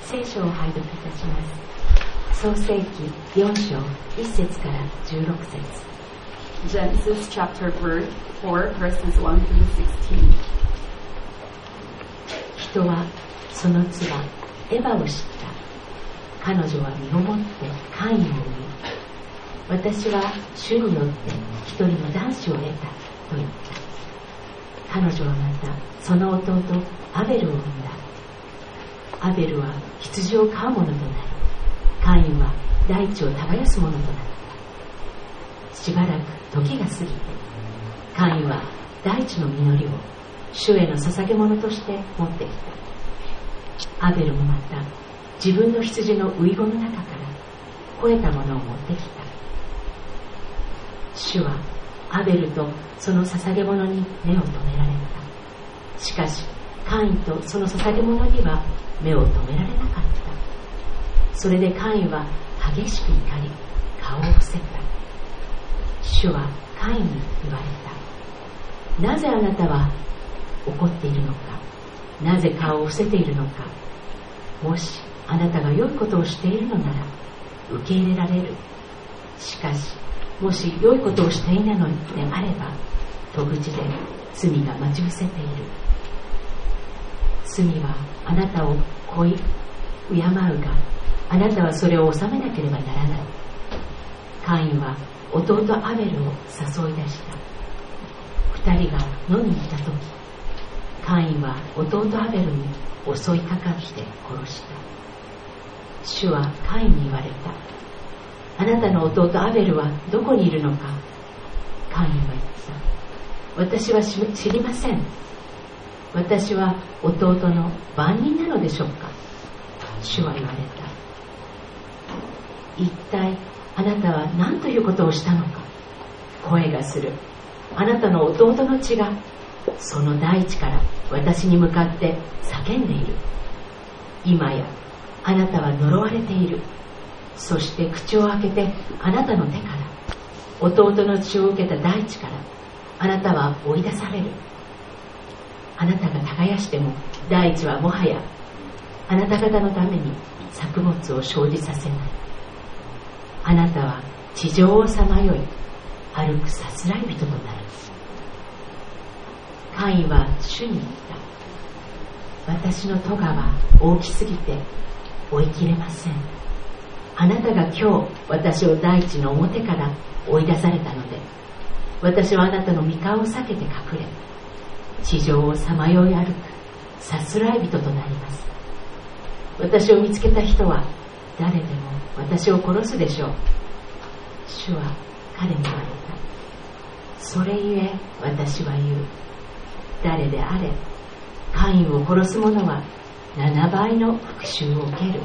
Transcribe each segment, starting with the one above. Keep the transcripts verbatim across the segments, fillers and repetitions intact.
聖書を拝読いたします。創世記よん章いち節からじゅうろく節。 Genesis chapter four, verses one through sixteen. 人はその妻エバを知った。彼女は身をもってカインを産み、私は主によって一人の男子を得たと言った。彼女はまたその弟アベルを産んだ。アベルは羊を飼う者となり、カインは大地を耕す者となった。しばらく時が過ぎて、カインは大地の実りを主への捧げ物として持ってきた。アベルもまた自分の羊の遺語の中から肥えたものを持ってきた。主はアベルとその捧げ物に目を留められた。しかしカインとその捧げ物には目を留められなかった。それでカインは激しく怒り、顔を伏せた。主はカインに言われた。なぜあなたは怒っているのか、なぜ顔を伏せているのか。もしあなたが良いことをしているのなら受け入れられる。しかしもし良いことをしていないのであれば、戸口で罪が待ち伏せている。罪はあなたを恋敬うが、あなたはそれを収めなければならない。カインは弟アベルを誘い出した。二人が野に行った時、カインは弟アベルに襲いかかって殺した。主はカインに言われた。あなたの弟アベルはどこにいるのか。カインは言った。私は知りません。私は弟の番人なのでしょうか。主は言われた。一体あなたは何ということをしたのか。声がする。あなたの弟の血がその大地から私に向かって叫んでいる。今やあなたは呪われている。そして口を開けてあなたの手から弟の血を受けた大地からあなたは追い出される。あなたが耕しても大地はもはやあなた方のために作物を生じさせない。あなたは地上をさまよい歩くさすらい人となる。カインは主に言った。私の咎は大きすぎて追い切れません。あなたが今日私を大地の表から追い出されたので、私はあなたの御顔を避けて隠れ、地上をさまよい歩くさすらい人となります。私を見つけた人は誰でも私を殺すでしょう。主は彼に言われた。それゆえ私は言う。誰であれ、カインを殺す者はななばいの復讐を受ける。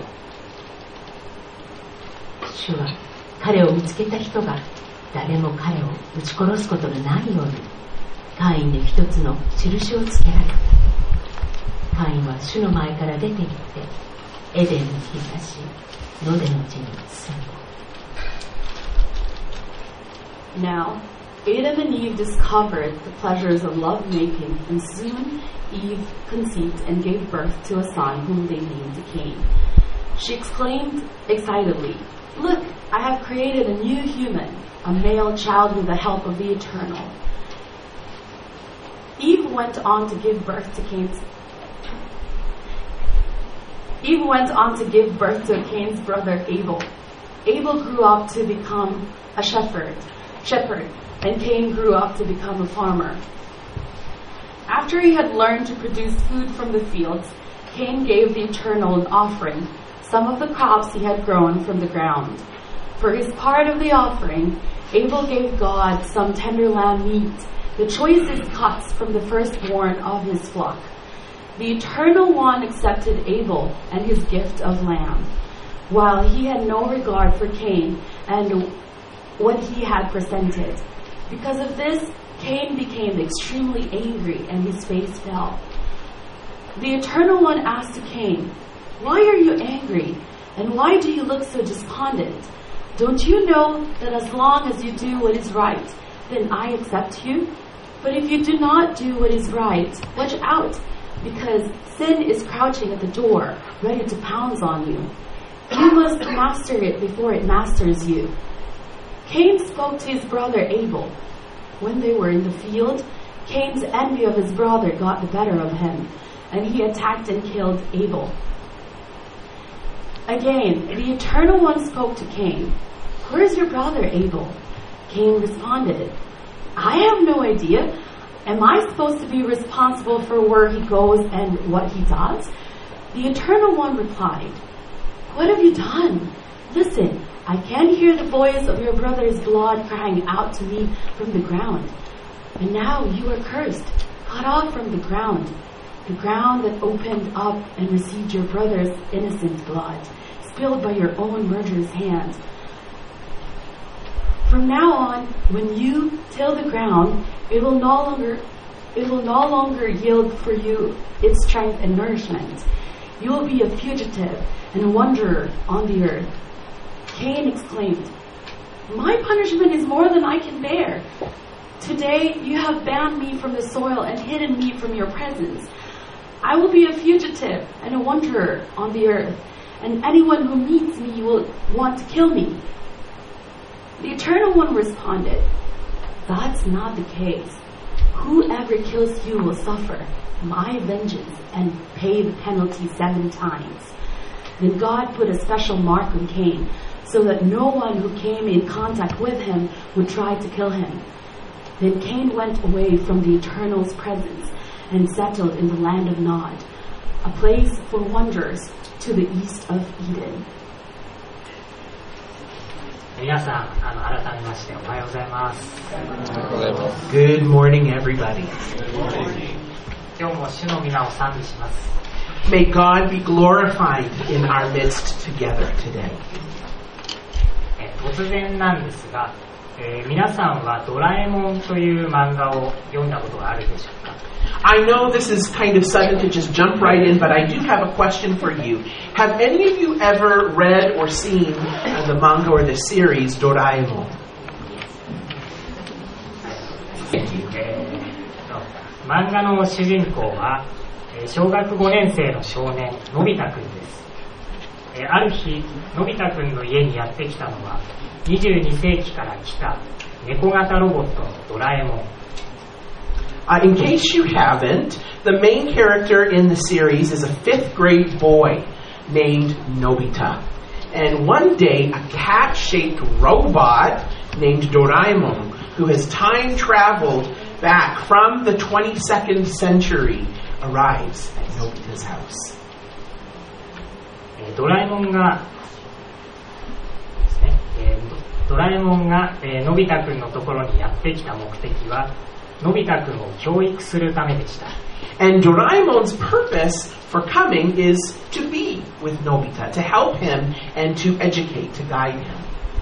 主は彼を見つけた人が誰も彼を撃ち殺すことのないようにカインに一つの印をつけられた。カインは主の前から出て行ってエデンの東ノデの地に住んだ。 Now, Adam and Eve discovered the pleasures of lovemaking, and soon Eve conceived and gave birth to a son whom they named Cain. She exclaimed excitedly, "Look, I have created a new human, a male child with the help of the Eternal." Eve went on to give birth to Cain's Eve went on to give birth to Cain's brother Abel. Abel grew up to become a shepherd, shepherd, and Cain grew up to become a farmer. After he had learned to produce food from the fields, Cain gave the Eternal an offering, some of the crops he had grown from the ground. For his part of the offering, Abel gave God some tender lamb meat, the choicest cuts from the firstborn of his flock. The Eternal One accepted Abel and his gift of lamb, while he had no regard for Cain and what he had presented. Because of this, Cain became extremely angry and his face fell. The Eternal One asked Cain, "Why are you angry? And why do you look so despondent? Don't you know that as long as you do what is right, then I accept you? But if you do not do what is right, watch out, because sin is crouching at the door, ready to pounce on you. You must master it before it masters you. Cain spoke to his brother Abel. When they were in the field, Cain's envy of his brother got the better of him, and he attacked and killed Abel. Again, the Eternal One spoke to Cain. Where's your brother Abel? Cain responded, I have no idea. Am I supposed to be responsible for where he goes and what he does? The Eternal One replied, What have you done? Listen, I can hear the voice of your brother's blood crying out to me from the ground. And now you are cursed, cut off from the ground, the ground that opened up and received your brother's innocent blood, spilled by your own murderous hand. From now on, when you till the ground, it will no longer it will no longer yield for you its strength and nourishment. You will be a fugitive and a wanderer on the earth. Cain exclaimed, My punishment is more than I can bear. Today you have banned me from the soil and hidden me from your presence. I will be a fugitive and a wanderer on the earth, and anyone who meets me will want to kill me. The Eternal One responded, That's not the case. Whoever kills you will suffer my vengeance and pay the penalty seven times. Then God put a special mark on Cain, so that no one who came in contact with him would try to kill him. Then Cain went away from the Eternal's presence and settled in the land of Nod, a place for wanderers to the east of Eden. 皆さん、あの改めましておはようございます。 Good morning, everybody. 今日も主の皆を賛美します。 May God be glorified in our midst together today. えー突然なんですが、えー皆さんはドラえもんという漫画を読んだことがあるでしょうか？ I know this is kind of sudden to just jump right in, but I do have a question for you. Have any of you ever read or seen uh, the manga or the series Doraemon? えーと漫画の主人公は、えー小学ごねん生の少年のび太くんです。えーある日、のび太くんの家にやってきたのはにじゅうに世紀から来た猫型ロボットのドラえもん。 Uh, in case you haven't, the main character in the series is a fifth grade boy named Nobita. And one day, a cat-shaped robot named Doraemon, who has time traveled back from the twenty-second century, arrives at Nobita's house. えードラえもんがですね、えードラえもんが、えーのび太くんのところにやってきた目的はのび太くんを教育するためでした。 And Doraemon's purpose for coming is to be with Nobita, to help him and to educate, to guide him.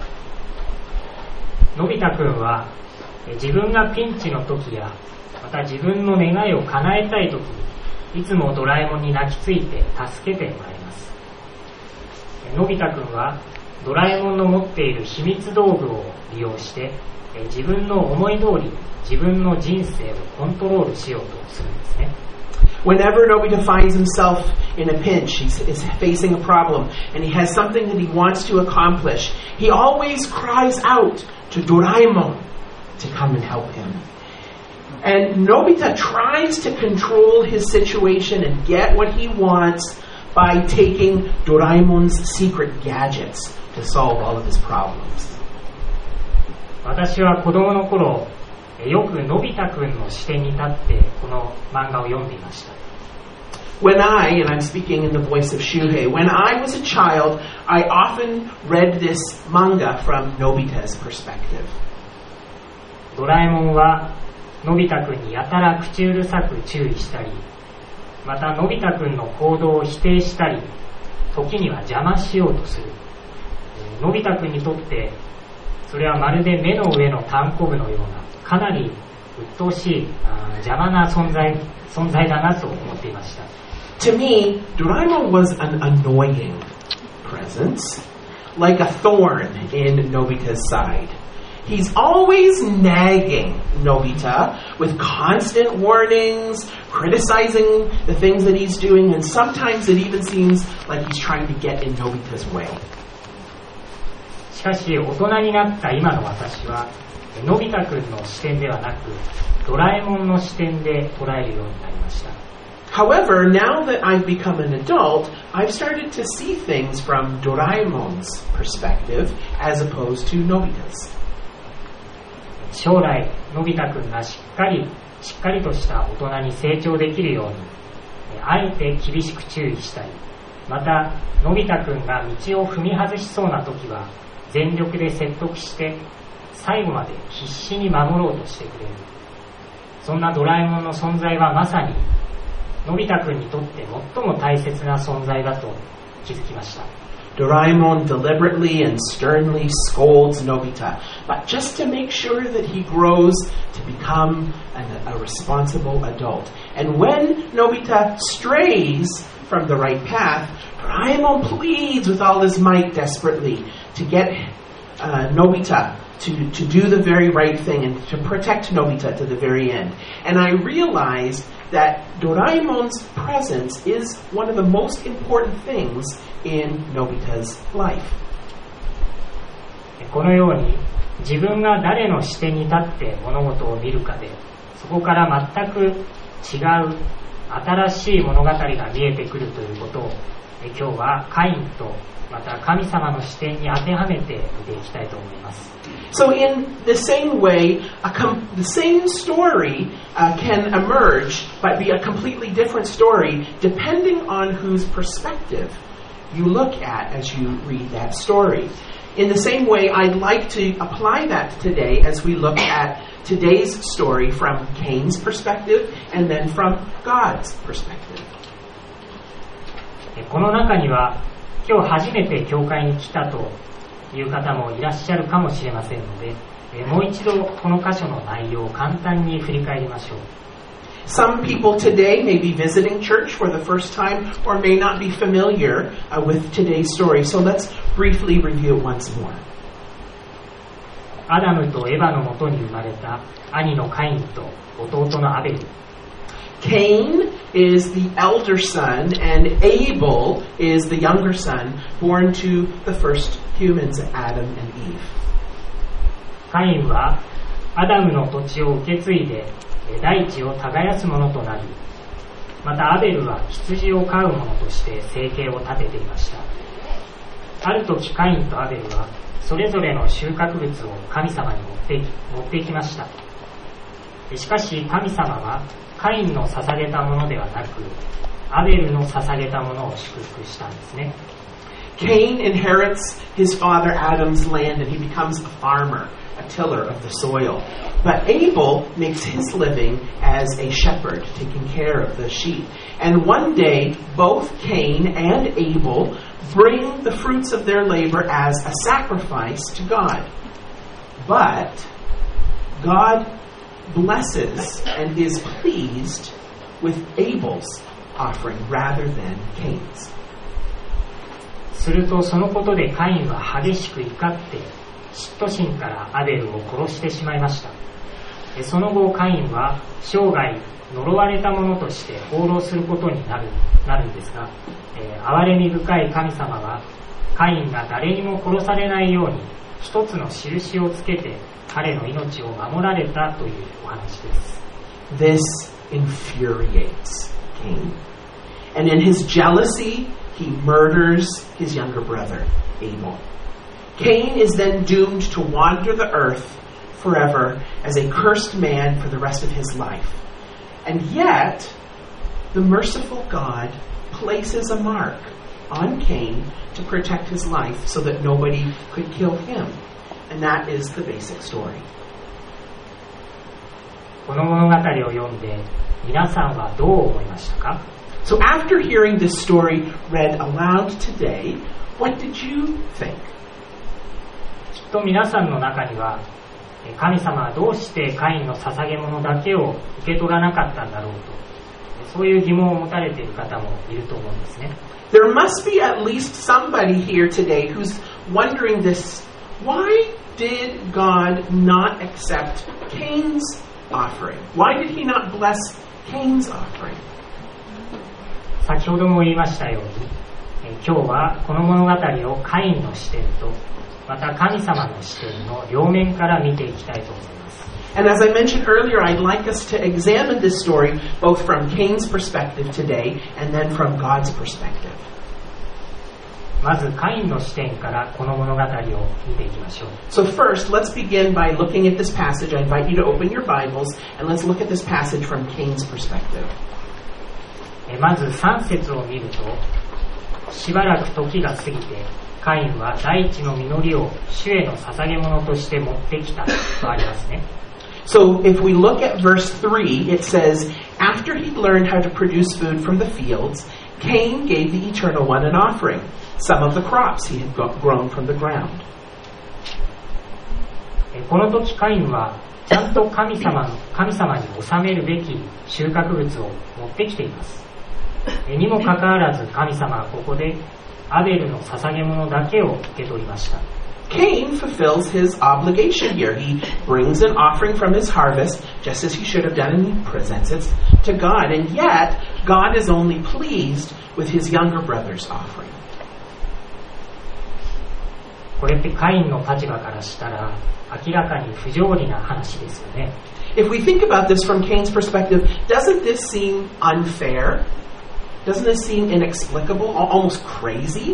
のび太くんはえー自分がピンチの時やまた自分の願いを叶えたい時にいつもドラえもんに泣きついて助けてもらいます。えーのび太くんはドラえもんの持っている秘密道具を利用してえー自分の思い通りに自分の人生をコントロールしようとするんですね。 Whenever Nobita finds himself in a pinch, he's is facing a problem, and he has something that he wants to accomplish, he always cries out to Doraemon to come and help him. And Nobita tries to control his situation and get what he wants by taking Doraemon's secret gadgets to solve all of his problems. 私は子供の頃よくのび太くんの視点に立ってこの漫画を読んでいました。 When I, and I'm speaking in the voice of Shuhei, when I was a child, I often read this manga from Nobita's perspective. ドラえもんはのび太くんにやたら口うるさく注意したり、またのび太くんの行動を否定したり、時には邪魔しようとする。のび太くんにとってそれはまるで目の上のたんこぶのようなかなり鬱陶しいあ邪魔な存在存在だなと思っていました。 To me, Doraemon was an annoying presence, like a thorn in Nobita's side. He's always nagging Nobita with constant warnings, criticizing the things that he's doing, and sometimes it even seems like he's trying to get in Nobita's way. しかし大人になった今の私はのび太くんの視点ではなくドラえもんの視点で捉えるようになりました。 However, now that I've become an adult, I've started to see things from Doraemon's perspective as opposed to Nobita's. 将来のび太くんがしっかりしっかりとした大人に成長できるようにあえて厳しく注意したり、またのび太くんが道を踏み外しそうな時は全力で説得して最後まで必死に守ろうとしてくれる。そんなドラえもんの存在はまさにのび太くんにとって最も大切な存在だと気づきました。 Doraemon deliberately and sternly scolds Nobita, but just to make sure that he grows to become an, a responsible adult. And when Nobita strays from the right path, Doraemon pleads with all his might desperately to get uh, Nobita to, to do the very right thing and to protect Nobita to the very end. And I realized that Doraemon's presence is one of the most important things in Nobita's life. このように自分が誰の視点に立って物事を見るかでそこから全く違う新しい物語が見えてくるということを今日はカインとまた神様の視点に当てはめて見ていきたいと思います。 So in the same way, a com- the same story uh, can emerge but be a completely different story depending on whose perspective you look at as you read that story. In the same way, I'd like to apply that today as we look at today's story from Cain's perspective and then from God's perspective. この中には今日初めて教会に来たという方もいらっしゃるかもしれませんので、もう一度この箇所の内容を簡単に振り返りましょう。 Some people today may be visiting church for the first time or may not be familiar uh, with today's story. So let's briefly review it once more. アダムとエバのもとに生まれた兄のカインと弟のアベル。 Cain is the elder son and Abel is the younger son born to the first humans, Adam and Eve. カインはアダムの土地を受け継いで大地を耕す者となり、またアベルは羊を飼う者として生計を立てていました。ある時カインとアベルはそれぞれの収穫物を神様に持っていき、持っていきました。しかし神様はカインの捧げたものではなくアベルの捧げたものを祝福したんですね。 Cain inherits his father Adam's land and he becomes a farmer, a tiller of the soil. But Abel makes his living as a shepherd, taking care of the sheep. And one day, both Cain and Abel bring the fruits of their labor as a sacrifice to God. But God blesses and is pleased with Abel's offering rather than Cain's. するとそのことでカインは激しく怒って嫉妬心からアベルを殺してしまいました。その後カインは生涯呪われたものとして放浪することになる、なるんですが、えー、憐れみ深い神様はカインが誰にも殺されないように一つの印をつけて彼の命を守られたというお話です。 This infuriates Cain. And in his jealousy, he murders his younger brother, Abel. Cain is then doomed to wander the earth forever as a cursed man for the rest of his life. And yet, the merciful God places a mark on Cain to protect his life so that nobody could kill him. And that is the basic story. この物語を読んで皆さんはどう思いましたか？ So after hearing this story read aloud today, what did you think? きっと皆さんの中には神様はどうしてカインの捧げ物だけを受け取らなかったんだろうと、そういう疑問を持たれている方もいると思うんですね。 There must be at least somebody here today who's wondering this. Why did God not accept Cain's offering? Why did he not bless Cain's offering? 先ほども言いましたように、え今日はこの物語をカインの視点とまた神様の視点の両面から見ていきたいと思います。 And as I mentioned earlier, I'd like us to examine this story both from Cain's perspective today and then from God's perspective. まずカインの視点からこの物語を見ていきましょう。 So first, let's begin by looking at this passage. I invite you to open your Bibles and let's look at this passage from Cain's perspective. えまずさん節を見ると、しばらく時が過ぎてカインは大地の実りを主への捧げ物として持ってきたとありますね。 So if we look at verse three, it says, after he learned how to produce food from the fields, Cain gave the Eternal One an offering, some of the crops he had grown from the ground. この時カインはちゃんと神様の神様に納めるべき収穫物を持ってきています。にもかかわらず神様はここでアベルの捧げ物だけを受け取りました。 Cain fulfills his obligation here. He brings an offering from his harvest, just as he should have done, and he presents it to God. And yet, God is only pleased with his younger brother's offering. これってカインの立場からしたら明らかに不条理な話ですよね。 If we think about this from Cain's perspective, doesn't this seem unfair? Doesn't this seem inexplicable, almost crazy?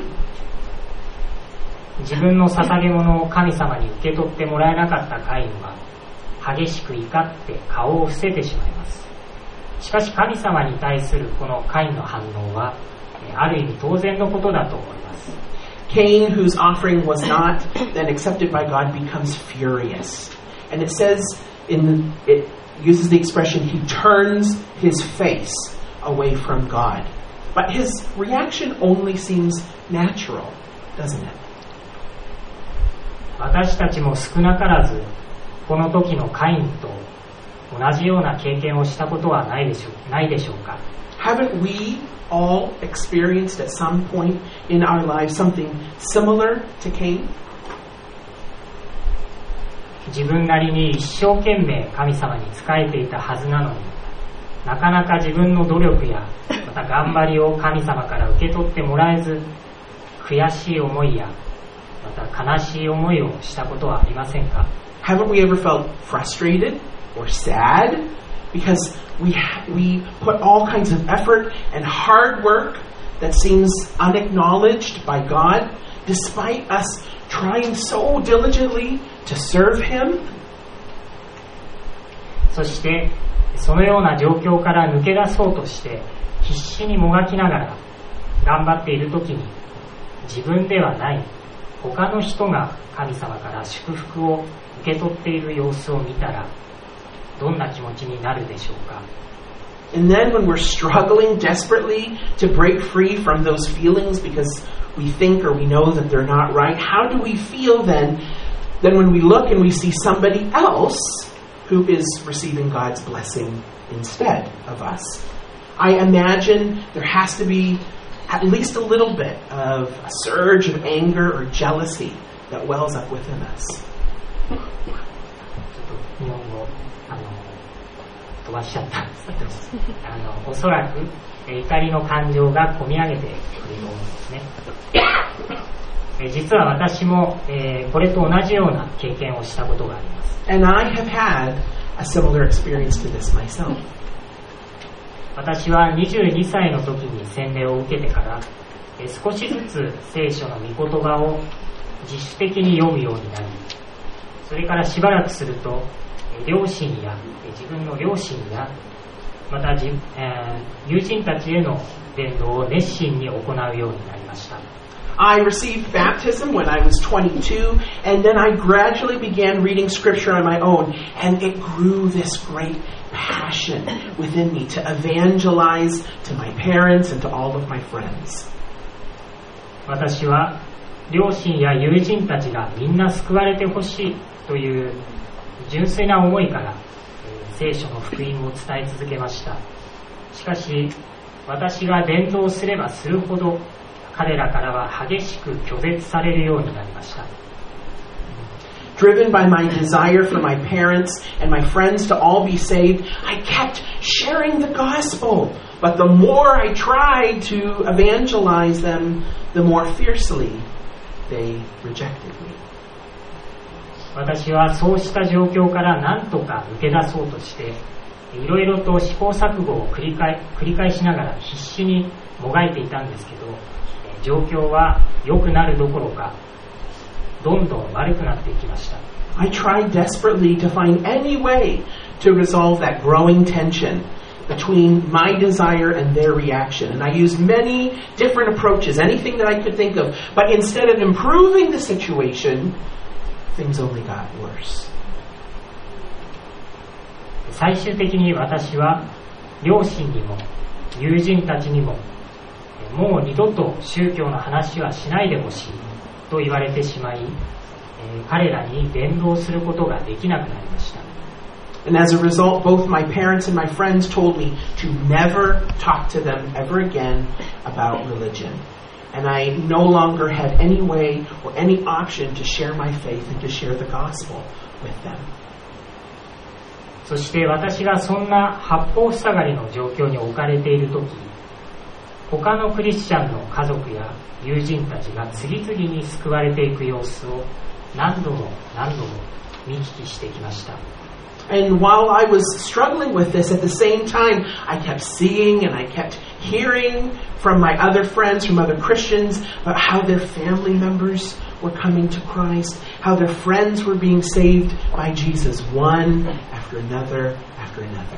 自分の捧げ物を神様に受け取ってもらえなかったカインは激しく怒って顔を伏せてしまいます。しかし神様に対するこのカインの反応はある意味当然のことだと思います。 Cain, whose offering was not then accepted by God, becomes furious. And it says, in it uses the expression, he turns his face away from God. But his reaction only seems natural, doesn't it? 私たちも少なからずこの時のカインと同じような経験をしたことはないでしょう、ないでしょうか。 Haven't we all experienced at some point in our lives something similar to Cain? 自分なりに一生懸命神様に仕えていたはずなのに、なかなか自分の努力やまた頑張りを神様から受け取ってもらえず、悔しい思いやまた悲しい思いをしたことはありませんか？ Haven't we ever felt frustrated or sad because we ha- we put all kinds of effort and hard work that seems unacknowledged by God, despite us trying so diligently to serve Him? そしてそのような状況から抜け出そうとして必死にもがきながら頑張っている時に、自分ではない他の人が神様から祝福を受け取っている様子を見たらどんな気持ちになるでしょうか。 And then when we're struggling desperately to break free from those feelings because we think or we know that they're not right, how do we feel then, then when we look and we see somebody else who is receiving God's blessing instead of us? I imagine there has to be at least a little bit of a surge of anger or jealousy that wells up within us. 日本語あの飛ばしちゃったんですけど、あのおそらく怒りの感情がこみ上げてくると思うんですね。実は私も、えー、これと同じような経験をしたことがあります。 And I have had a similar experience to this myself. 私はにじゅうにさいの時に洗礼を受けてから、えー、少しずつ聖書の御言葉を自主的に読むようになり、それからしばらくすると、えー、両親や、えー、自分の両親やまたじ、えー、友人たちへの伝道を熱心に行うようになりました。 I received baptism when I was twenty-two, and then I gradually began reading scripture on my own, and it grew this great passion within me to evangelize to my parents and to all of my friends. 私は両親や友人たちがみんな救われてほしいという純粋な思いから、えー、聖書の福音を伝え続けました。しかし私が伝道すればするほど彼らからは激しく拒絶されるようになりました。 Driven by my desire for my parents and my friends to all be saved, I kept sharing the gospel. But the more I tried to evangelize them, the more fiercely they rejected me. 私はそうした状況から何とか抜け出そうとして、いろいろと試行錯誤を繰り返、繰り返しながら必死にもがいていたんですけど、状況は良くなるどころか、どんどん悪くなっていきました。 I tried desperately to find any way to resolve that growing tension between my desire and their reaction. And I used many different approaches, anything that I could think of. But instead of improving the situation, things only got worse. 最終的に私は両親にも友人たちにももう二度と宗教の話はしないでほしいと言われてしまい、彼らに伝道することができなくなりました。 And as a result, both my parents and my friends told me to never talk to them ever again about religion. And I no longer had any way or any option to share my faith and to share the gospel with them. そして私がそんな八方塞がりの状況に置かれているとき、他のクリスチャンの家族や友人たちが次々に救われていく様子を何度も何度も見聞きしてきました。 And while I was struggling with this, at the same time, I kept seeing and I kept hearing from my other friends, from other Christians, about how their family members were coming to Christ, how their friends were being saved by Jesus, one after another after another.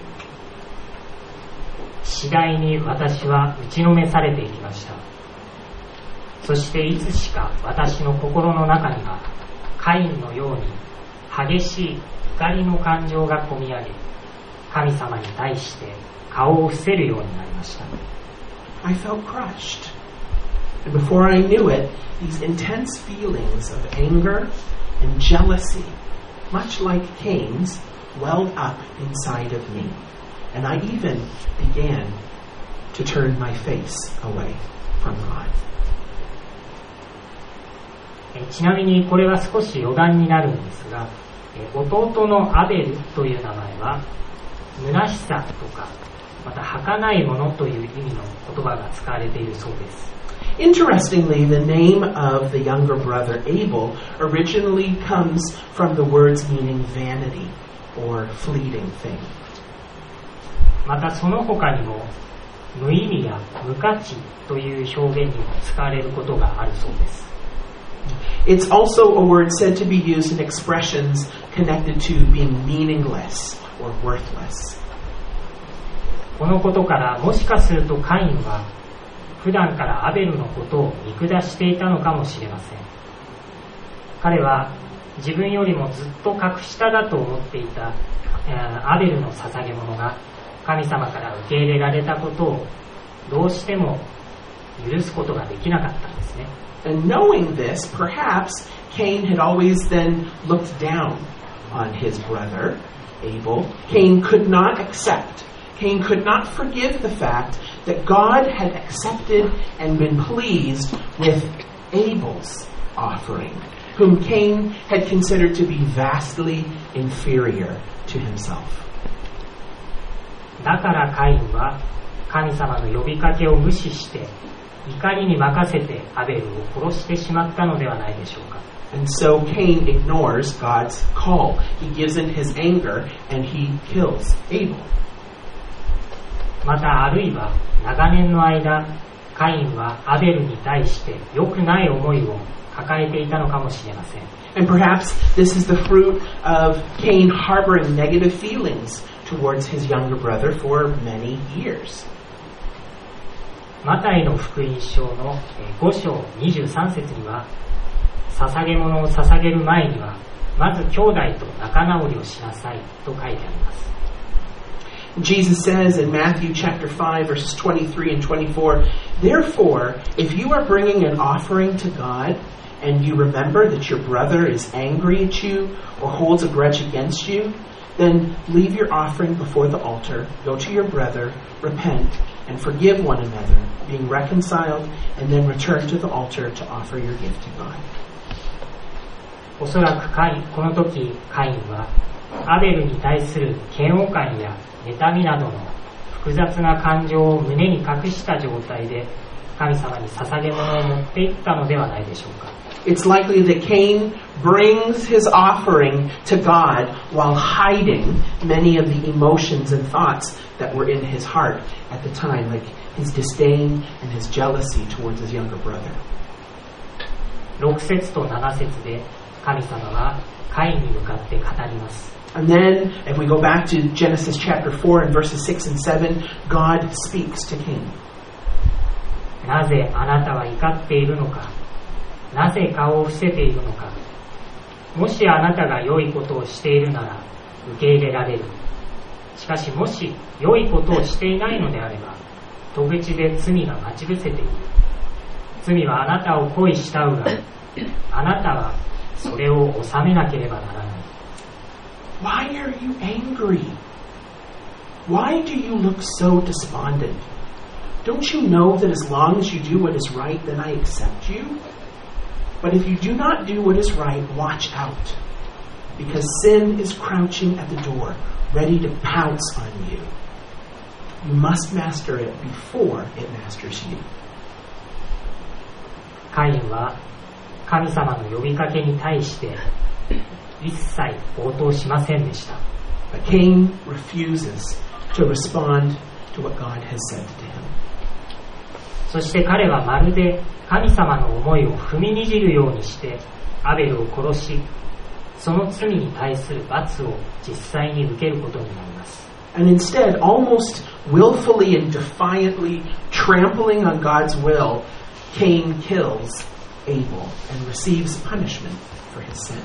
次第に私は打ちのめされていきました。そしていつしか私の心の中にはカインのように激しい怒りの感情がこみ上げ、神様に対して顔を伏せるようになりました。 I felt crushed. And before I knew it, these intense feelings of anger and jealousy, much like Cain's, welled up inside of me. And I even began to turn my face away from God. ちなみにこれは少し余談になるんですが、弟のアベルという名前は虚しさとかまた儚いものという意味の言葉が使われているそうです。 Interestingly, the name of the younger brother Abel originally comes from the words meaning vanity or fleeting thing. またその他にも無意味や無価値という表現にも使われることがあるそうです。 It's also a word said to be used in expressions connected to being meaningless or worthless. このことからもしかするとカインは普段からアベルのことを見下していたのかもしれません。彼は自分よりもずっと格下だと思っていたアベルの捧げ物が神様から受け入れられたことをどうしても許すことができなかったんですね。 And knowing this, perhaps Cain had always then looked down on his brother, Abel. Cain could not accept, Cain could not forgive the fact that God had accepted and been pleased with Abel's offering, whom Cain had considered to be vastly inferior to himself. だからカインは神様の呼びかけを無視して怒りに任せてアベルを殺してしまったのではないでしょうか。 And so Cain ignores God's call. He gives in his anger and he kills Abel. またあるいは長年の間カインはアベルに対して良くない思いを抱えていたのかもしれません。 And perhaps this is the fruit of Cain harboring negative feelings towards his younger brother for many years. マタイの福音書のご章にじゅうさん節には捧げ物を捧げる前にはまず兄弟と仲直りをしなさいと書いてあります。 Jesus says in Matthew chapter five verses twenty-three and twenty-four, "Therefore, if you are bringing an offering to God and you remember that your brother is angry at you or holds a grudge against you, then leave your offering before the altar, go to your brother, repent, and forgive one another, being reconciled, and then return to the altar to offer your gift to God." おそらくカインこの時カインはアベルに対する嫌悪感や妬みなどの複雑な感情を胸に隠した状態で神様に捧げ物を持っていったのではないでしょうか。 It's likely that Cain brings his offering to God while hiding many of the emotions and thoughts that were in his heart at the time, like his disdain and his jealousy towards his younger brother. ろく節となな節で神様はカインに向かって語ります。 And then, if we go back to Genesis chapter four and verses six and seven, God speaks to Cain. なぜあなたは怒っているのか。なぜ顔を伏せているのか。もしあなたが良いことをしているなら受け入れられる。しかしもし良いことをしていないのであれば、戸口で罪が待ち伏せている。罪はあなたを恋したうが、あなたはそれを収めなければならない。 Why are you angry? Why do you look so despondent? Don't you know that as long as you do what is right, then I accept you? But if you do not do what is right, watch out, because sin is crouching at the door, ready to pounce on you. You must master it before it masters you. カインは神様の呼びかけに対して一切応答しませんでした。 But Cain refuses to respond to what God has said to him. そして彼はまるで神様の思いを踏みにじるようにしてアベルを殺し、その罪に対する罰を実際に受けることになります。 And instead, almost willfully and defiantly trampling on God's will, Cain kills Abel and receives punishment for his sin.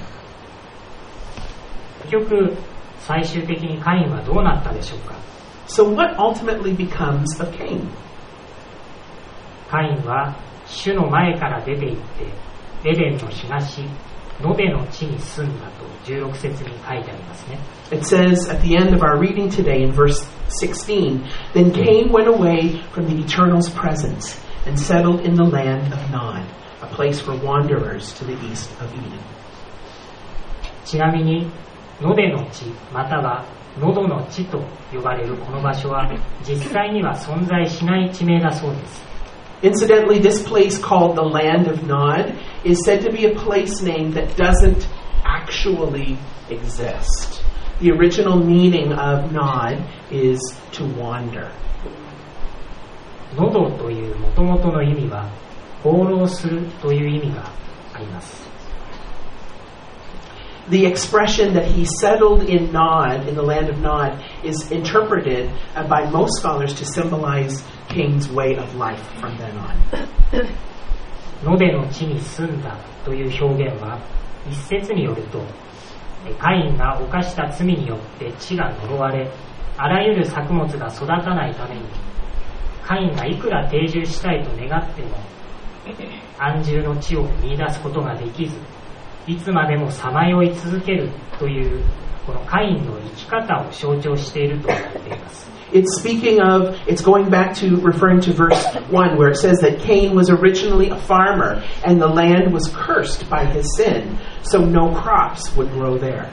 結局、最終的にカインはどうなったでしょうか。 So what ultimately becomes of Cain? カインは主の前から出て行ってエデンの東ノベの地に住んだとじゅうろく節に書いてありますね。 It says at the end of our reading today in verse sixteen, Then Cain went away from the Eternal's presence and settled in the land of Nod, a place for wanderers to the east of Eden. ちなみにノベの地またはノドの地と呼ばれるこの場所は実際には存在しない地名だそうです。 Incidentally, this place called the land of Nod is said to be a place name that doesn't actually exist. The original meaning of Nod is to wander. ノドという元々の意味は放浪するという意味があります。 The expression that he settled in Nod, in the land of Nod, is interpreted uh, by most scholars to symbolize Cain's way of life from then on. ノベの地に住んだという表現は一説によるとカインが犯した罪によって地が呪われあらゆる作物が育たないためにカインがいくら定住したいと願っても安住の地を見出すことができずいつまでもさまよい続けるというこのカインの生き方を象徴していると言われています。 It's speaking of, it's going back to referring to verse one where it says that Cain was originally a farmer and the land was cursed by his sin, so no crops would grow there.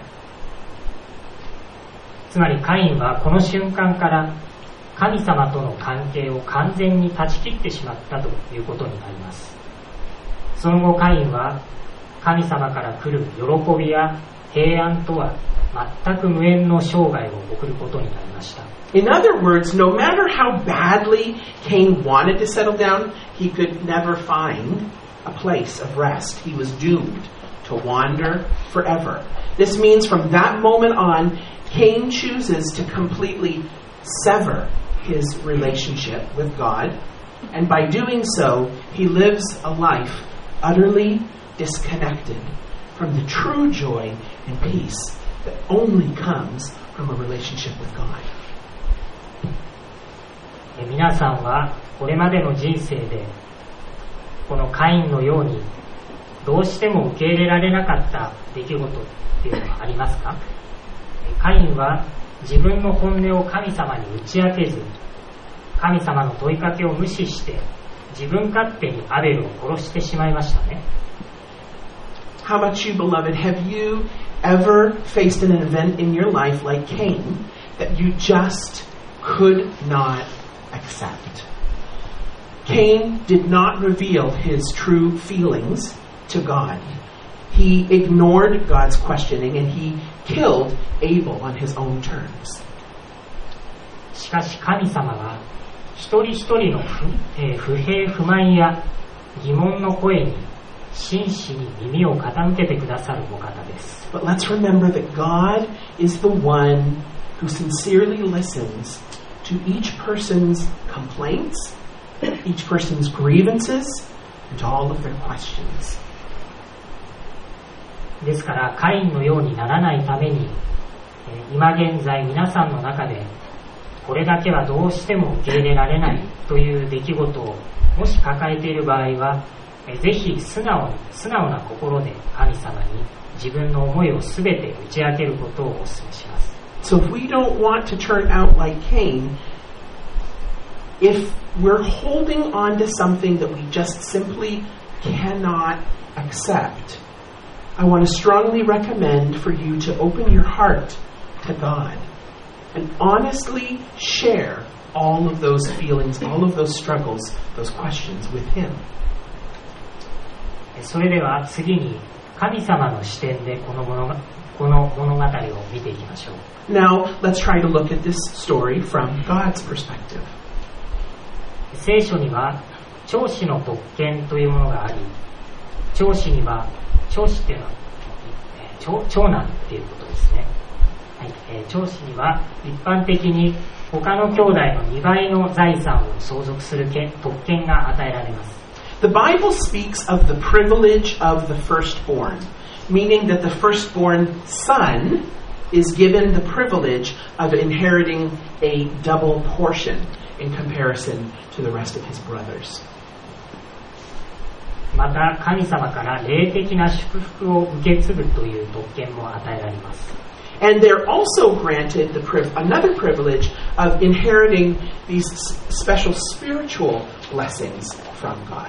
つまりカインはこの瞬間から神様との関係を完全に断ち切ってしまったということになります。その後カインは神様から来る喜びや平安とは全く無縁の生涯を送ることになりました。 In other words, no matter how badly Cain wanted to settle down, he could never find a place of rest. He was doomed to wander forever. This means from that moment on, Cain chooses to completely sever his relationship with God, and by doing so, he lives a life utterly disconnected from the true joy and peace that only comes from a relationship with God. 皆さんはこれまでの人生でこのカインのようにどうしても受け入れられなかった出来事っていうのはありますか？カインは自分の本音を神様に打ち明けず神様の問いかけを無視して自分勝手にアベルを殺してしまいましたね。 How about you, beloved? Have you ever faced an event in your life like Cain that you just could not accept? Cain did not reveal his true feelings to God. He ignored God's questioning and he killed Abel on his own terms. しかし神様は一人一人の不、えー、不平不満や疑問の声に真摯に耳を傾けてくださるお方です。 But let's remember that God is the one who sincerely listens to each person's complaints, each person's grievances, and to all of their questions. ですからカインのようにならないために、えー、今現在皆さんの中でこれだけはどうしても受け入れられないという出来事をもし抱えている場合は、えー、ぜひ素直に素直な心で神様に自分の思いをすべて打ち明けることをお勧めします。 So if we don't want to turn out like Cain, if we're holding on to something that we just simply cannot accept, I want to strongly recommend for you to open your heart to God and honestly share all of those feelings, all of those struggles, those questions with Him. それでは次に神様の視点でこの物語、この物語を見ていきましょう。 Now, let's try to look at this story from God's perspective. 聖書には長子の特権というものがあり、長子には長子っていうのは、えー、長, 長男っていうことですね。はい、えー、長子には一般的に他の兄弟のにばいの財産を相続する特権が与えられます。 The Bible speaks of the privilege of the firstborn, meaning that the firstborn son is given the privilege of inheriting a double portion in comparison to the rest of his brothers. また神様から霊的な祝福を受け継ぐという特権も与えられます。 And they're also granted the priv- another privilege of inheriting these special spiritual blessings from God.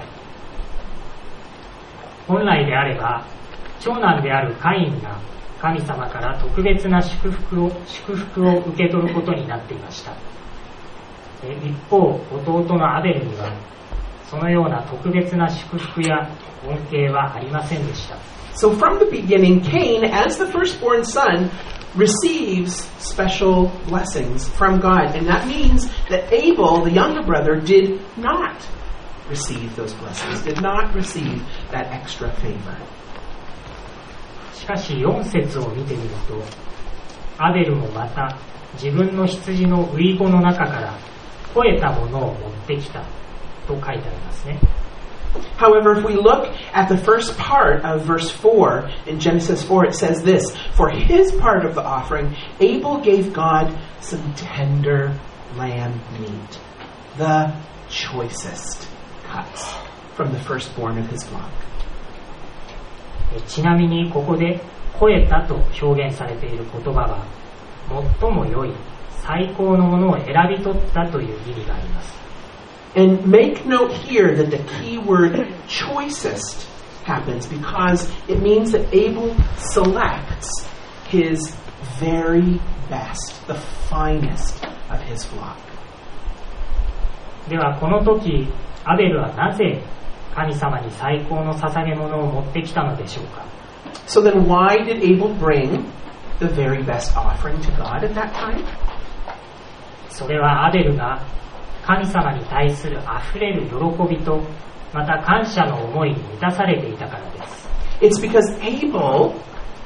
本来であれば長男であるカインが神様から特別な祝福を祝福を受け取ることになっていました。一方、弟のアベルにはそのような特別な祝福や恩恵はありませんでした。 So from the beginning, Cain, as the firstborn son, receives special blessings from God. And that means that Abel, the younger brother, did not receive those blessings, did not receive that extra favor. しかしよん節を見てみると、アベルもまた自分の羊の遺子の中から肥えたものを持ってきたと書いてありますね。 However, if we look at the first part of verse four in Genesis four, it says this: For his part of the offering, Abel gave God some tender lamb meat, the choicest cuts from the firstborn of his flock. ちなみにここで肥えたと表現されている言葉は最も良い最高のものを選び取ったという意味があります。 And make note here that the key word choicest happens because it means that Abel selects his very best, the finest of his flock. ではこの時アベルはなぜ神様に最高の捧げ物を持ってきたのでしょうか。 So then why did Abel bring the very best offering to God at that time? それはアベルが神様に対するあふれる喜びとまた感謝の思いに満たされていたからです。 It's because Abel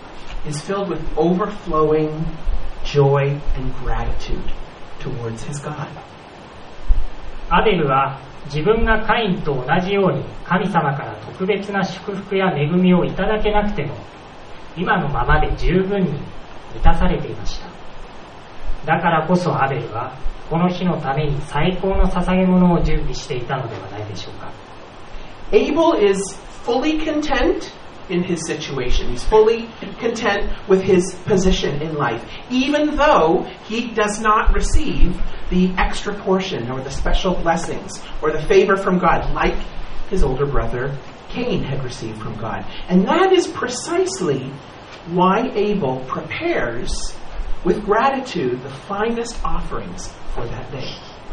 is filled with overflowing joy and gratitude towards his God. アベルは自分がカインと同じように神様から特別な祝福や恵みをいただけなくても今のままで十分に満たされていました。だからこそアベルはこの日のために最高の捧げ物を準備していたのではないでしょうか。 Abel is fully content in his situation. He's fully content with his position in life, even though he does not receive the extra portion or the special blessings or the favor from God like his older brother Cain had received from God. And that is precisely why Abel prepares with gratitude the finest offerings for that day.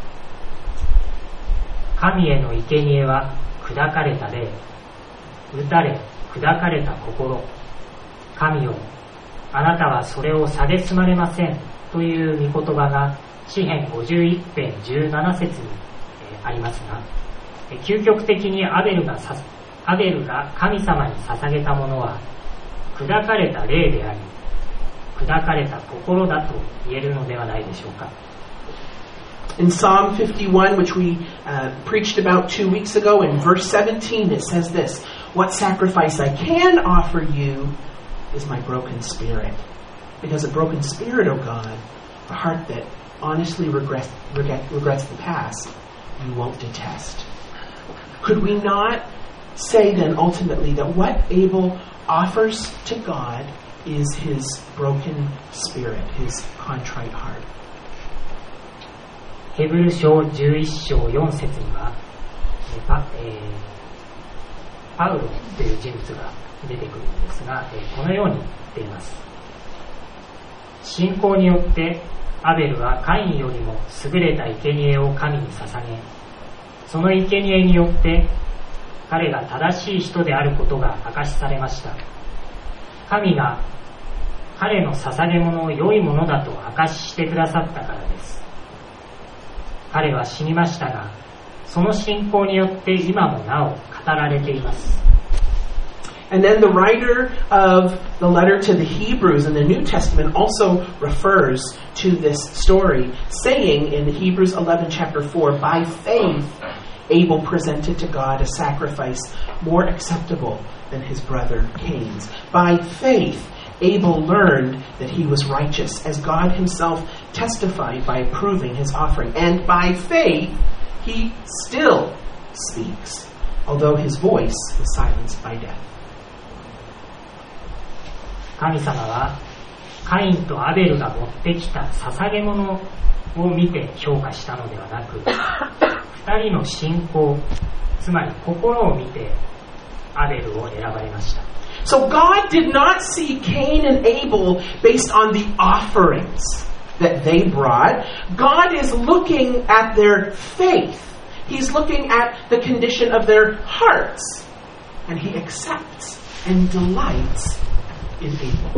神への生贄は砕かれた霊、打たれ砕かれた心、神よ、あなたはそれを蔑まれませんという御言葉が詩編ごじゅういち編じゅうなな節にありますが、究極的にアベルがさアベルが神様に捧げたものは砕かれた霊であり、砕かれた心だと言えるのではないでしょうか。 In Psalm fifty-one, which we uh, preached about two weeks ago, in verse seventeen, it says this: "What sacrifice I can offer you is my broken spirit." Because a broken spirit, O God, a heart that honestly regrets, regret, regrets the past, you won't detest. Could we not say then ultimately that what Abel offers to God is his broken spirit, his contrite heart? ヘブル書じゅういっ章よん節にはパ、えー、パウロという人物が出てくるんですが、えー、このように言っています。信仰によってアベルはカインよりも優れた生贄を神に捧げ、その生贄によって彼が正しい人であることが証しされました。神が彼の捧げ物を良いものだと証ししてくださったからです。彼は死にましたが、その信仰によって今もなお語られています。 And then the writer of the letter to the Hebrews in the New Testament also refers to this story, saying in Hebrews eleven chapter four, "By faith Abel presented to God a sacrifice more acceptable than his brother Cain's. By faith Abel learned that he was righteous, as God himself testified by approving his offering. And by faith he still speaks, although his voice was silenced by death." 神様はカインとアベルが持ってきた捧げ物を見て評価したのではなく、二人の信仰、つまり心を見てアベルを選ばれました。 So God did not see Cain and Abel based on the offerings that they brought. God is looking at their faith. He's looking at the condition of their hearts. And he accepts and delights in Abel.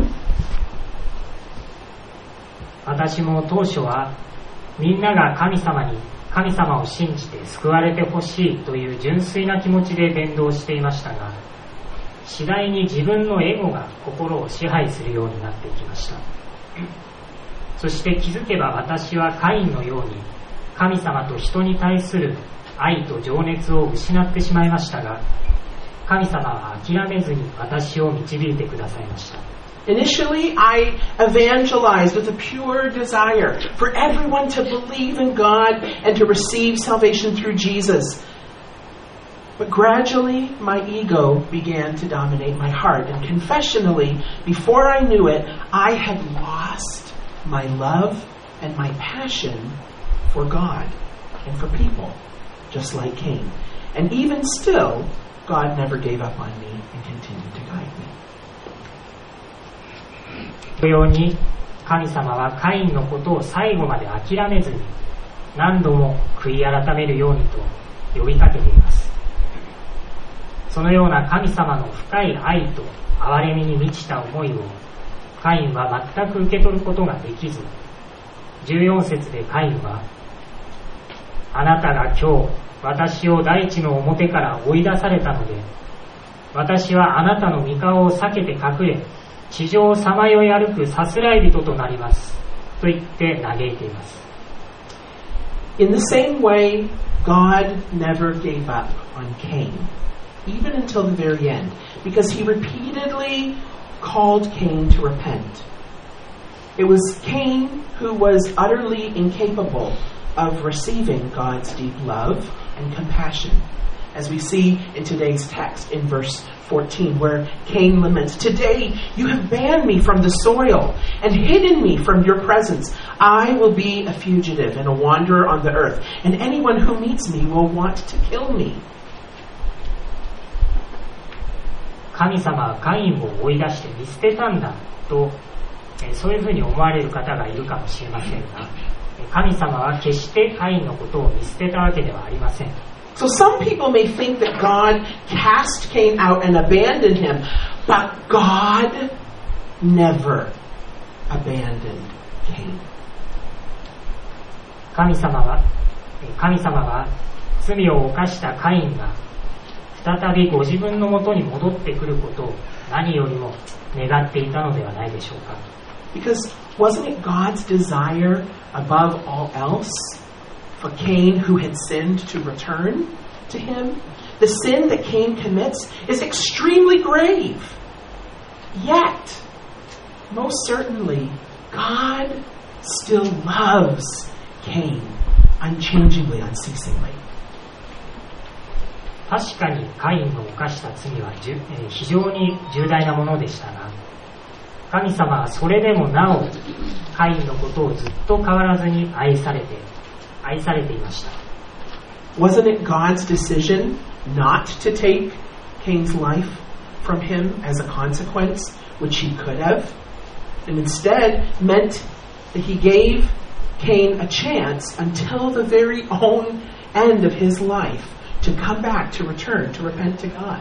私も当初はみんなが神様に神様を信じて救われてほしいという純粋な気持ちで伝道していましたが、次第に自分のエゴが心を支配するようになっていきました。そして気づけば私はカインのように神様と人に対する愛と情熱を失ってしまいましたが、神様は諦めずに私を導いてくださいました。 Initially, I evangelized with a pure desire for everyone to believe in God and to receive salvation through Jesus. But gradually, my ego began to dominate my heart. And confessionally, before I knew it, I had lost my love and my passion for God and for people, just like Cain. And even still, God never gave up on me and continued to guide me. このように神様はカインのことを最後まで諦めずに何度も悔い改めるようにと呼びかけています。そのような神様の深い愛と憐れみに満ちた思いをカインは全く受け取ることができず、じゅうよん節でカインは、あなたが今日私を大地の表から追い出されたので、私はあなたの御顔を避けて隠れ、地上をさまよい歩くさすらい人となりますと言って嘆いています。 In the same way, God never gave up on Cain, even until the very end, because he repeatedly called Cain to repent. It was Cain who was utterly incapable of receiving God's deep love and compassion, as we see in today's text in verse fourteen, where Cain laments, "Today you have banned me from the soil and hidden me from your presence. I will be a fugitive and a wanderer on the earth, and anyone who meets me will want to kill me." 神様はカインを追い出して見捨てたんだと、そういうふうに思われる方がいるかもしれませんが、神様は決してカインのことを見捨てたわけではありません。 So some people may think that God cast Cain out and abandoned him, but God never abandoned Cain. 神様は、神様は罪を犯したカインが再びご自分のもとに戻ってくることを何よりも願っていたのではないでしょうか。 Because wasn't it God's desire above all else for Cain, who had sinned, to return to him? The sin that Cain commits is extremely grave. Yet, most certainly, God still loves Cain unchangingly, unceasingly. 確かにカインの犯した罪はじゅ、えー、非常に重大なものでしたが、神様はそれでもなおカインのことをずっと変わらずに愛されて愛されていました。 Wasn't it God's decision not to take Cain's life from him as a consequence, which he could have, and instead meant that he gave Cain a chance until the very own end of his life to come back, to return, to repent to God?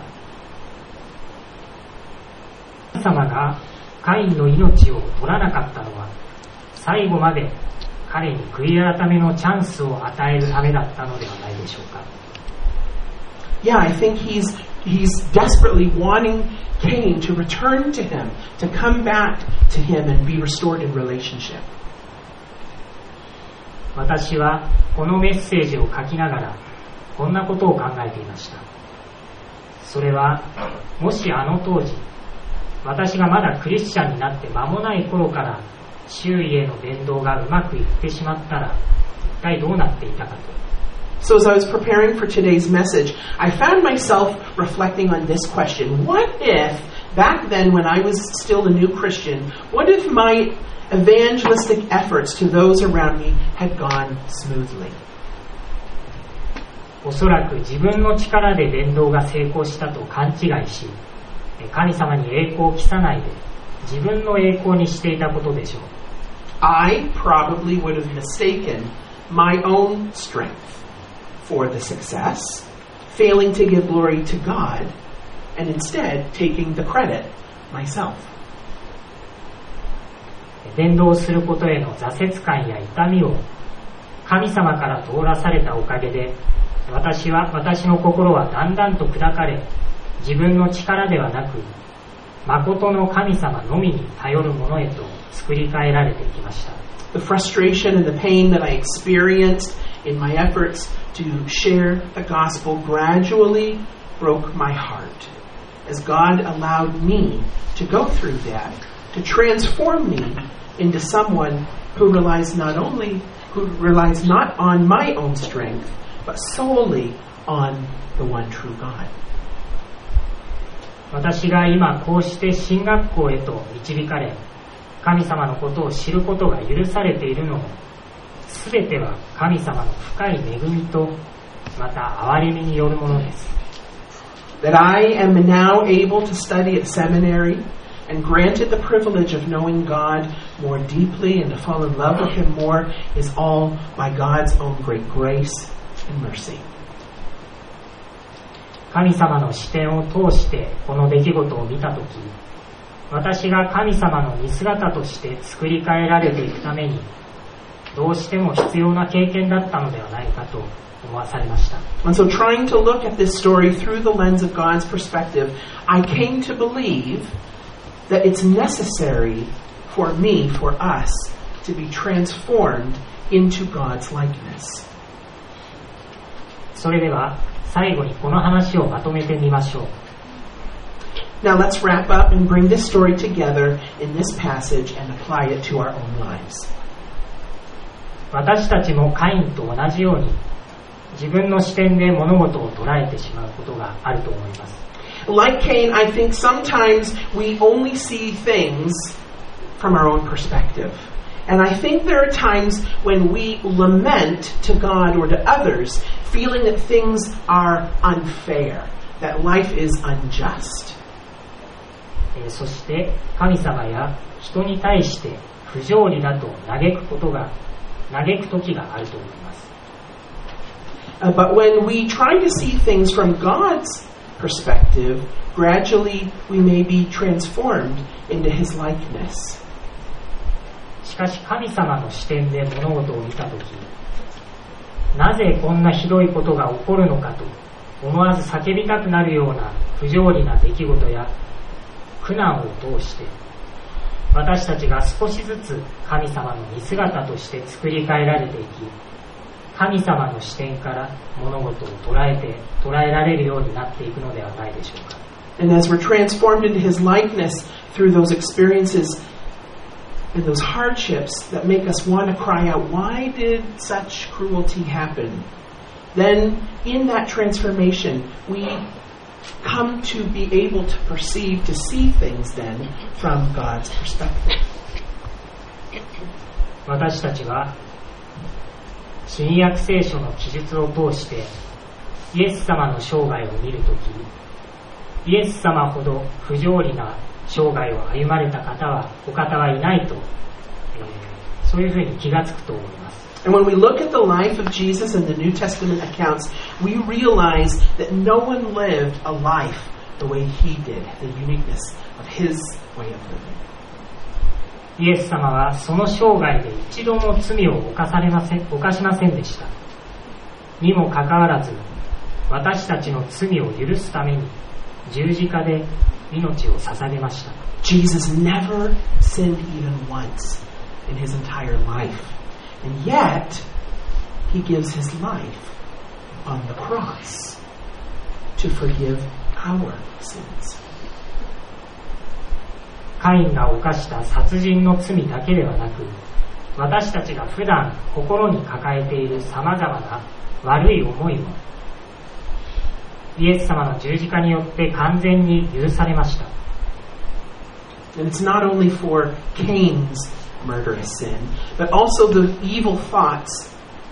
神様がカインの命を取らなかったのは最後まで彼に悔い改めのチャンスを与えるためだったのではないでしょうか。 Yeah, I think he's he's desperately wanting Cain to return to him, to come back to him and be restored in relationship. 私はこのメッセージを書きながらこんなことを考えていました。それはもしあの当時私がまだクリスチャンになって間もない頃から周囲への伝道がうまくいってしまったら一体どうなっていたかと。 So as I was preparing for today's message, I found myself reflecting on this question. What if, back then when I was still a new Christian, what if my evangelistic efforts to those around me had gone smoothly? おそらく自分の力で伝道が成功したと勘違いし、神様に栄光を期さないで自分の栄光にしていたことでしょう。 I probably would have mistaken my own strength for the success, failing to give glory to God, and instead taking the credit myself. 伝道することへの挫折感や痛みを神様から通らされたおかげで、私は私の心はだんだんと砕かれ、自分の力ではなく誠の神様のみに頼るものへと作り変えられてきました。 The frustration and the pain that I experienced in my efforts to share the gospel gradually broke my heart as God allowed me to go through that, to transform me into someone who relies not only who relies not on my own strength, but solely on the one true God. 私が今こうして進学校へと導かれ、神様のことを知ることが許されているのも、すべては神様の深い恵みとまた憐れみによるものです。 That I am now able to study at seminary and granted the privilege of knowing God more deeply and to fall in love with Him more is all by God's own great grace and mercy. 神様の視点を通してこの出来事を見たとき、私が神様の似姿として作り変えられていくためにどうしても必要な経験だったのではないかと思わされました。 And so trying to look at this story through the lens of God's perspective, I came to believe that it's necessary for me, for us, to be transformed into God's likeness. それでは最後にこの話をまとめてみましょう。 Now let's wrap up and bring this story together in this passage and apply it to our own lives. 私たちもカインと同じように自分の視点で物事を捉えてしまうことがあると思います。 Like Cain, I think sometimes we only see things from our own perspective. And I think there are times when we lament to God or to others, feeling that things are unfair, that life is unjust. えー、そして神様や人に対して不条理だと嘆くことが嘆く時があると思います。 Uh, but when we try to see things from God's perspective, gradually we may be transformed into His likeness. しかし神様の視点で物事を見たとき、なぜこんなひどいことが起こるのかと思わず叫びたくなるような不条理な出来事や苦難を通して、私たちが少しずつ神様の似姿として作り変えられていき、神様の視点から物事を捉えて捉えられるようになっていくのではないでしょうか。 And as we're transformed into His likeness through those experiences and those hardships that make us want to cry out, why did such cruelty happen? Then in that transformation, we come to be able to perceive, to see things then from God's perspective. 私たちは新約聖書の記述を通してイエス様の生涯を見るとき、イエス様ほど不条理な生涯を歩まれた方はお方はいないと、えー、そういうふうに気がつくと思います。 And when we look at the life of Jesus in the New Testament accounts, we realize that no one lived a life the way He did, the uniqueness of His way of living. イエス様はその生涯で一度も罪を犯されません、犯しませんでした。にもかかわらず、私たちの罪を許すために十字架で命を捧げました。 Jesus never sinned even once in His entire life. And yet, He gives His life on the cross to forgive our sins. カインが犯した殺人の罪だけではなく、私たちが普段心に抱えているさまざまな悪い思いもイエス様の十字架によって完全に許されました。 And it's not only for Cain's murderous sin, but also the evil thoughts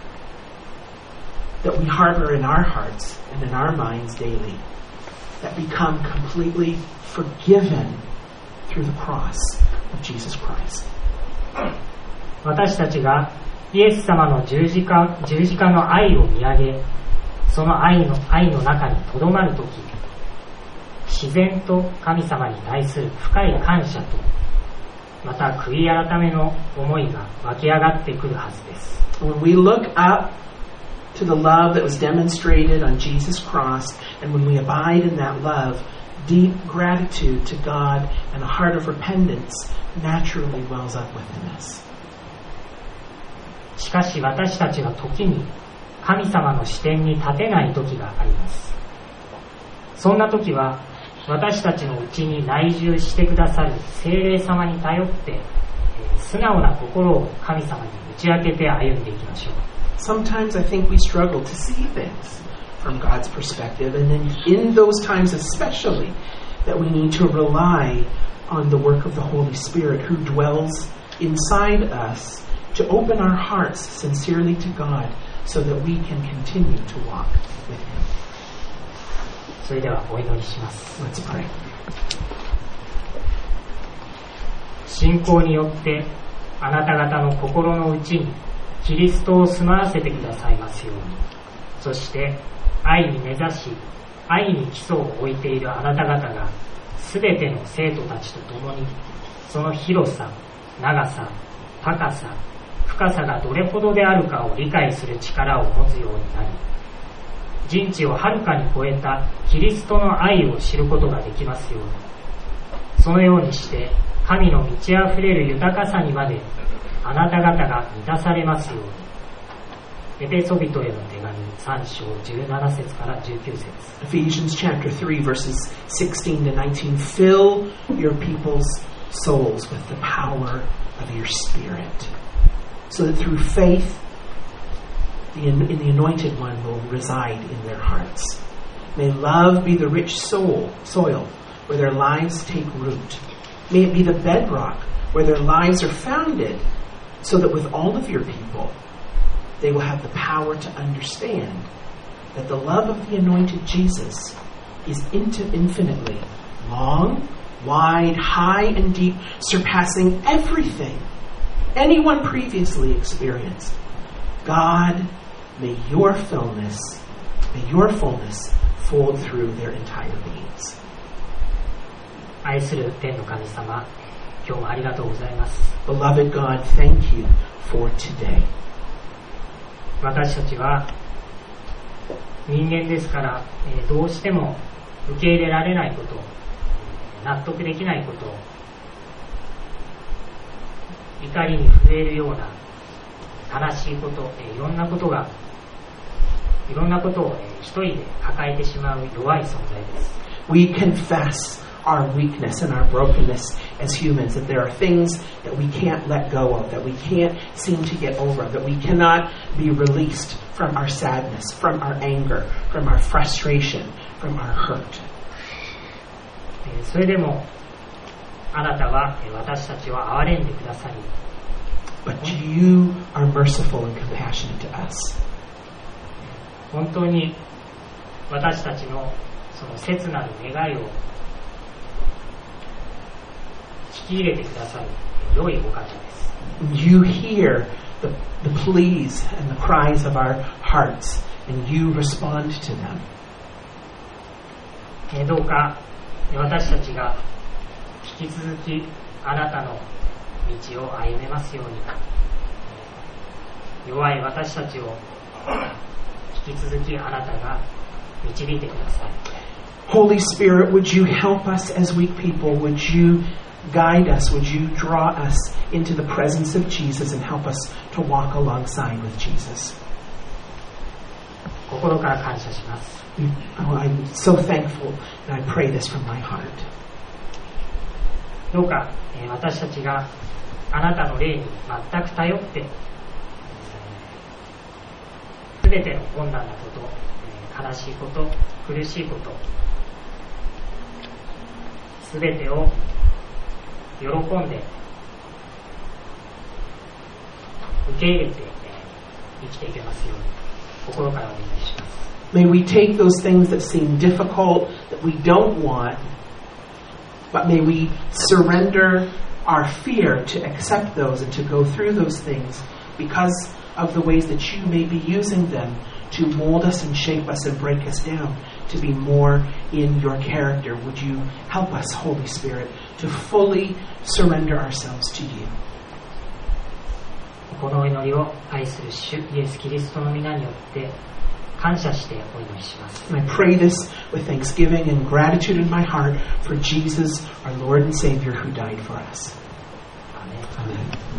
that we harbor in our hearts and in our minds daily that become completely forgiven through the cross of Jesus Christ. 私たちがイエス様の十字架、十字架の愛を見上げ、その愛の、愛の中にとどまるとき、自然と神様に対する深い感謝と、また悔い改めの思いが湧き上がってくるはずです。 When we look up to the love that was demonstrated on Jesus' cross, and when we abide in that love, deep gratitude to God and a heart of repentance naturally wells up within us. しかし私たちは時に神様の視点に立てない時があります。そんな時は私たちのうちに内住してくださる聖霊様に頼って、えー、素直な心を神様に打ち明けて歩んでいきましょう。 Sometimes I think we struggle to see things from God's perspective, and then in those times especially that we need to rely on the work of the Holy Spirit who dwells inside us to open our hearts sincerely to God so that we can continue to walk with Him. それではお祈りします。 Let's pray. 信仰によってあなた方の心の内にキリストを住まわせてくださいますように。そして愛に目指し、愛に基礎を置いているあなた方がすべての生徒たちと共にその広さ、長さ、高さ、深さがどれほどであるかを理解する力を持つようになり、人知をはるかに超えたキリストの愛を知ることができますように。そのようにして神の満ち溢れる豊かさにまであなた方が満たされますように。エペソビトへの手紙さん章じゅうなな節からじゅうきゅう節。 Ephesians chapter three verses sixteen to nineteen. Fill your people's souls with the power of your Spirit, so that through faith the, in the Anointed One will reside in their hearts. May love be the rich soul, soil where their lives take root. May it be the bedrock where their lives are founded, so that with all of your people they will have the power to understand that the love of the anointed Jesus is infinitely long, wide, high, and deep, surpassing everything anyone previously experienced. God, may your fullness, may your fullness fold through their entire beings. 愛する天の神様、今日もありがとうございます。 Beloved God, thank you for today. 私たちは人間ですから、えーどうしても受け入れられないこと、納得できないこと、怒りに震えるような悲しいこと、えーいろんなことがいろんなことを、えー一人で抱えてしまう弱い存在です。 We confess our weakness and our brokenness as humans, that there are things that we can't let go of, that we can't seem to get over, that we cannot be released from our sadness, from our anger, from our frustration, from our hurt. えーそれでもあなたはえー私たちを憐れんでくださり、 But you are merciful and compassionate to us. 本当に私たちのその切なる願いを聞き入れてくださる良いお方です。 You hear the, the pleas and the cries of our hearts, and you respond to them. えーどうか私たちが引き続きあなたの道を歩めますように、弱い私たちを引き続きあなたが導いてください。 Holy Spirit, would you help us as weak people? Would you guide us? Would you draw us into the presence of Jesus and help us to walk alongside with Jesus? 心から感謝します。 Oh, I'm so thankful, and I pray this from my heart. どうか、えー私たちがあなたの霊に全く頼ってすべての困難なこと、えー悲しいこと、苦しいことすべてを喜んで受け入れて、えー生きていけますように心からお願いします。 May we take those things that seem difficult, that we don't want, but may we surrender our fear to accept those and to go through those things because of the ways that you may be using them to mold us and shape us and break us down to be more in your character. Would you help us, Holy Spirit, to fully surrender ourselves to you? このお祈りを愛する主イエス・キリストの皆によって感謝してお祈りします。 And I pray this with thanksgiving and gratitude in my heart for Jesus, our Lord and Savior, who died for us. Amen. Amen.